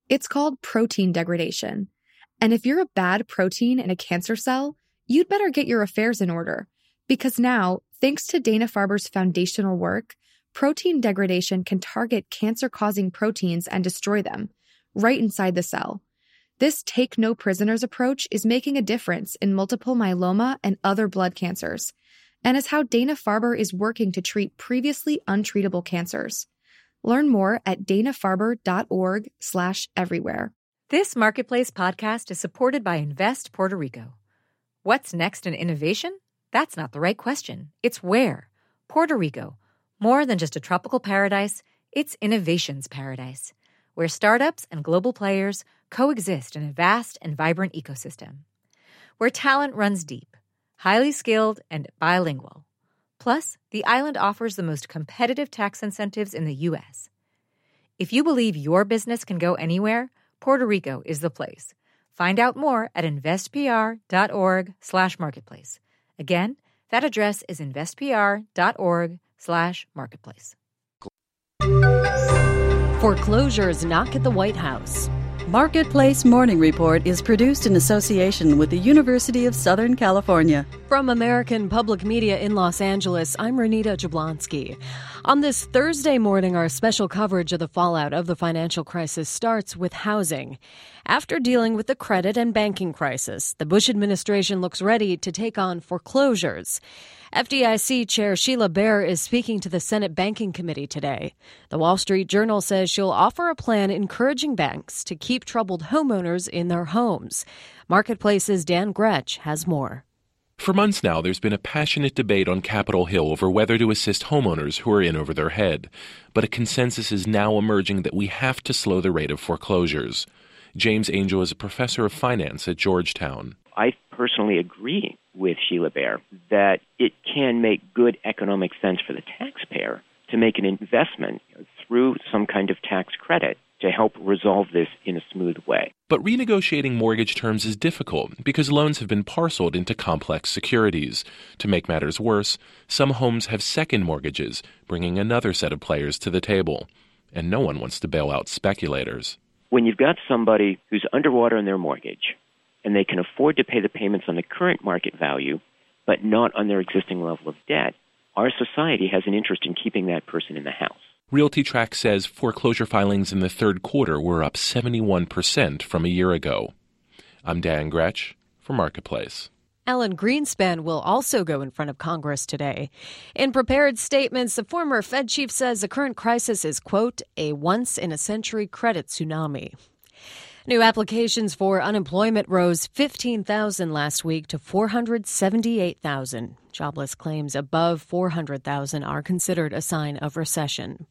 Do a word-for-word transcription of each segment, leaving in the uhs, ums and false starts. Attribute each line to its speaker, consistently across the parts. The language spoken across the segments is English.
Speaker 1: It's called protein degradation. And if you're a bad protein in a cancer cell, you'd better get your affairs in order. Because now, thanks to Dana-Farber's foundational work, protein degradation can target cancer-causing proteins and destroy them, right inside the cell. This take-no-prisoners approach is making a difference in multiple myeloma and other blood cancers, and is how Dana-Farber is working to treat previously untreatable cancers. Learn more at dana-farber.org slash everywhere.
Speaker 2: This Marketplace podcast is supported by Invest Puerto Rico. What's next in innovation? That's not the right question. It's where. Puerto Rico. More than just a tropical paradise, it's innovation's paradise, where startups and global players coexist in a vast and vibrant ecosystem. Where talent runs deep, highly skilled, and bilingual. Plus, the island offers the most competitive tax incentives in the U S. If you believe your business can go anywhere, Puerto Rico is the place. Find out more at investpr.org slash marketplace. Again, that address is investpr.org slash marketplace.
Speaker 3: Foreclosures knock at the White House.
Speaker 4: Marketplace Morning Report is produced in association with the University of Southern California.
Speaker 3: From American Public Media in Los Angeles, I'm Renita Jablonski. On this Thursday morning, our special coverage of the fallout of the financial crisis starts with housing. After dealing with the credit and banking crisis, the Bush administration looks ready to take on foreclosures. F D I C Chair Sheila Bair is speaking to the Senate Banking Committee today. The Wall Street Journal says she'll offer a plan encouraging banks to keep troubled homeowners in their homes. Marketplace's Dan Gretsch has more.
Speaker 5: For months now, there's been a passionate debate on Capitol Hill over whether to assist homeowners who are in over their head. But a consensus is now emerging that we have to slow the rate of foreclosures. James Angel is a professor of finance at Georgetown.
Speaker 6: I personally agree with Sheila Bair that it can make good economic sense for the taxpayer to make an investment through some kind of tax credit to help resolve this in a smooth way.
Speaker 5: But renegotiating mortgage terms is difficult because loans have been parceled into complex securities. To make matters worse, some homes have second mortgages, bringing another set of players to the table. And no one wants to bail out speculators.
Speaker 6: When you've got somebody who's underwater in their mortgage, and they can afford to pay the payments on the current market value, but not on their existing level of debt, our society has an interest in keeping that person in the house.
Speaker 5: RealtyTrack says foreclosure filings in the third quarter were up seventy-one percent from a year ago. I'm Dan Gretsch for Marketplace.
Speaker 3: Alan Greenspan will also go in front of Congress today. In prepared statements, the former Fed chief says the current crisis is, quote, a once-in-a-century credit tsunami. New applications for unemployment rose fifteen thousand last week to four hundred seventy-eight thousand. Jobless claims above four hundred thousand are considered a sign of recession.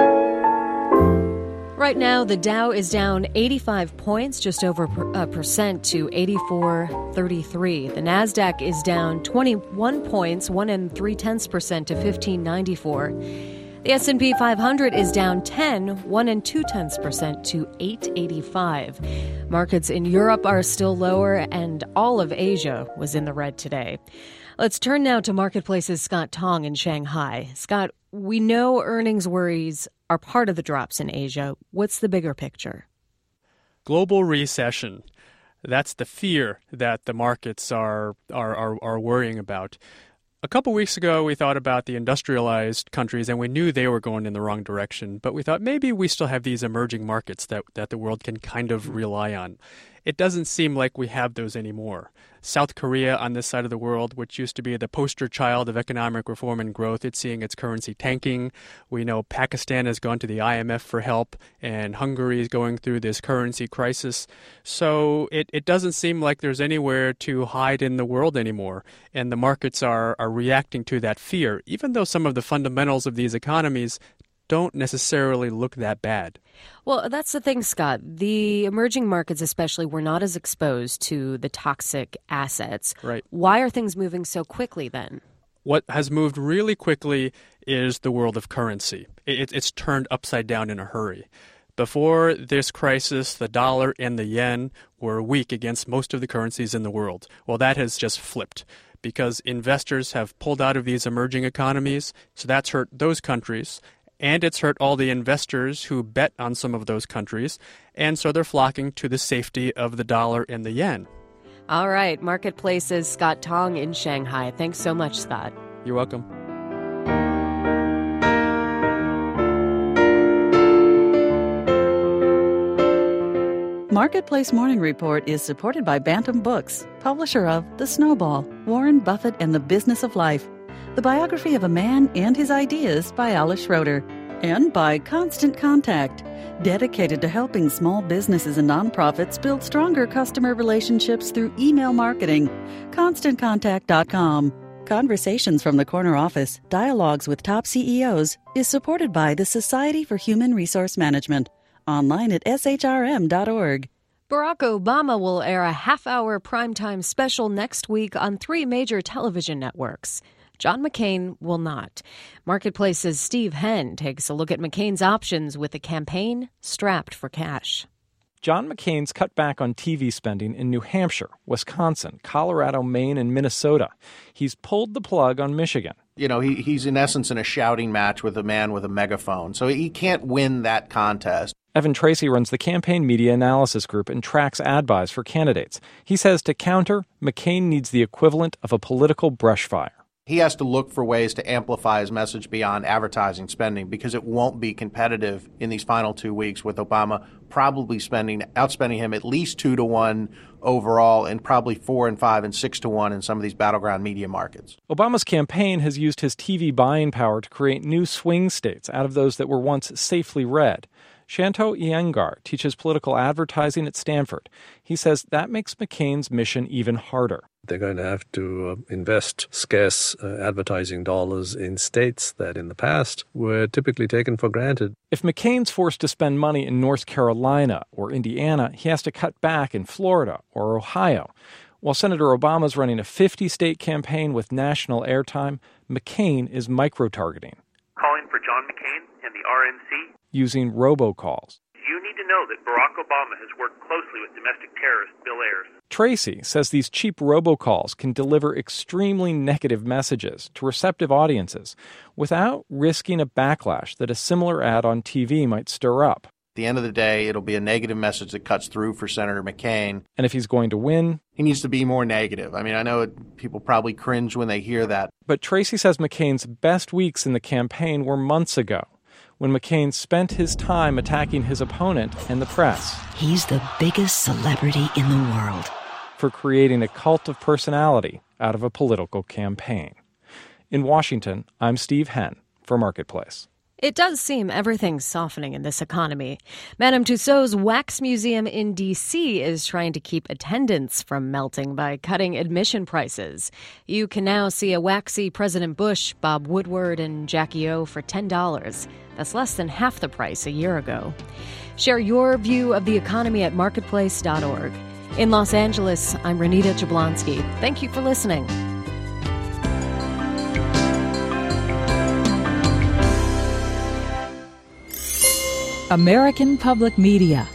Speaker 3: Right now, the Dow is down eighty-five points, just over a percent, to eighty-four thirty-three. The Nasdaq is down twenty-one points, one and three tenths percent, to fifteen ninety-four. The S and P five hundred is down ten, one and two tenths percent, to eight eighty-five. Markets in Europe are still lower, and all of Asia was in the red today. Let's turn now to Marketplace's Scott Tong in Shanghai. Scott, we know earnings worries are part of the drops in Asia. What's the bigger picture?
Speaker 7: Global recession. That's the fear that the markets are are are, are worrying about. A couple weeks ago, we thought about the industrialized countries, and we knew they were going in the wrong direction. But we thought maybe we still have these emerging markets that, that the world can kind of rely on. It doesn't seem like we have those anymore. South Korea on this side of the world, which used to be the poster child of economic reform and growth, it's seeing its currency tanking. We know Pakistan has gone to the I M F for help, and Hungary is going through this currency crisis. So it, it doesn't seem like there's anywhere to hide in the world anymore. And the markets are, are reacting to that fear, even though some of the fundamentals of these economies don't necessarily look that bad.
Speaker 3: Well, that's the thing, Scott. The emerging markets especially were not as exposed to the toxic assets.
Speaker 7: Right.
Speaker 3: Why are things moving so quickly then?
Speaker 7: What has moved really quickly is the world of currency. It, it's turned upside down in a hurry. Before this crisis, the dollar and the yen were weak against most of the currencies in the world. Well, that has just flipped because investors have pulled out of these emerging economies, so that's hurt those countries. And it's hurt all the investors who bet on some of those countries, and so they're flocking to the safety of the dollar and the yen.
Speaker 3: All right, Marketplace's Scott Tong in Shanghai. Thanks so much, Scott.
Speaker 7: You're welcome.
Speaker 4: Marketplace Morning Report is supported by Bantam Books, publisher of The Snowball, Warren Buffett and the Business of Life, the biography of a man and his ideas by Alice Schroeder, and by Constant Contact, dedicated to helping small businesses and nonprofits build stronger customer relationships through email marketing. constant contact dot com. Conversations from the Corner Office, Dialogues with Top C E Os, is supported by the Society for Human Resource Management. Online at S H R M dot org.
Speaker 3: Barack Obama will air a half-hour primetime special next week on three major television networks. John McCain will not. Marketplace's Steve Henn takes a look at McCain's options with a campaign strapped for cash.
Speaker 8: John McCain's cut back on T V spending in New Hampshire, Wisconsin, Colorado, Maine, and Minnesota. He's pulled the plug on Michigan.
Speaker 9: You know, he, he's in essence in a shouting match with a man with a megaphone, so he can't win that contest.
Speaker 8: Evan Tracy runs the Campaign Media Analysis Group and tracks ad buys for candidates. He says to counter, McCain needs the equivalent of a political brush fire.
Speaker 9: He has to look for ways to amplify his message beyond advertising spending because it won't be competitive in these final two weeks with Obama probably spending, outspending him at least two to one overall and probably four and five and six to one in some of these battleground media markets.
Speaker 8: Obama's campaign has used his T V buying power to create new swing states out of those that were once safely red. Shanto Iyengar teaches political advertising at Stanford. He says that makes McCain's mission even harder.
Speaker 10: They're going to have to uh, invest scarce uh, advertising dollars in states that in the past were typically taken for granted.
Speaker 8: If McCain's forced to spend money in North Carolina or Indiana, he has to cut back in Florida or Ohio. While Senator Obama's running a fifty-state campaign with national airtime, McCain is micro-targeting.
Speaker 11: Calling for John McCain and the R N C.
Speaker 8: Using robocalls.
Speaker 11: You need to know that Barack Obama has worked closely with domestic terrorist Bill Ayers.
Speaker 8: Tracy says these cheap robocalls can deliver extremely negative messages to receptive audiences without risking a backlash that a similar ad on T V might stir up.
Speaker 9: At the end of the day, it'll be a negative message that cuts through for Senator McCain.
Speaker 8: And if he's going to win,
Speaker 9: he needs to be more negative. I mean, I know it, people probably cringe when they hear that.
Speaker 8: But Tracy says McCain's best weeks in the campaign were months ago, when McCain spent his time attacking his opponent and the press.
Speaker 12: He's the biggest celebrity in the world.
Speaker 8: For creating a cult of personality out of a political campaign. In Washington, I'm Steve Henn for Marketplace.
Speaker 3: It does seem everything's softening in this economy. Madame Tussauds Wax Museum in D C is trying to keep attendance from melting by cutting admission prices. You can now see a waxy President Bush, Bob Woodward, and Jackie O for ten dollars. That's less than half the price a year ago. Share your view of the economy at marketplace dot org. In Los Angeles, I'm Renita Jablonski. Thank you for listening.
Speaker 13: American Public Media.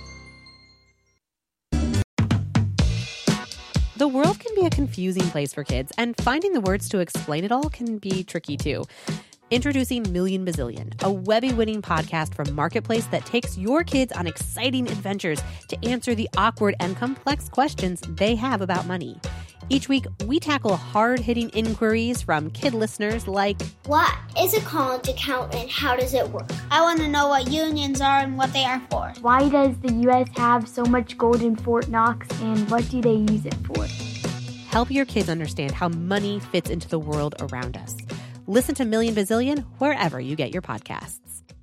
Speaker 14: The world can be a confusing place for kids, and finding the words to explain it all can be tricky too. Introducing Million Bazillion, a Webby-winning podcast from Marketplace that takes your kids on exciting adventures to answer the awkward and complex questions they have about money. Each week, we tackle hard-hitting inquiries from kid listeners like,
Speaker 15: what is a college account and how does it work? I want to know what unions are and what they are for.
Speaker 16: Why does the U S have so much gold in Fort Knox and what do they use it for?
Speaker 14: Help your kids understand how money fits into the world around us. Listen to Million Bazillion wherever you get your podcasts.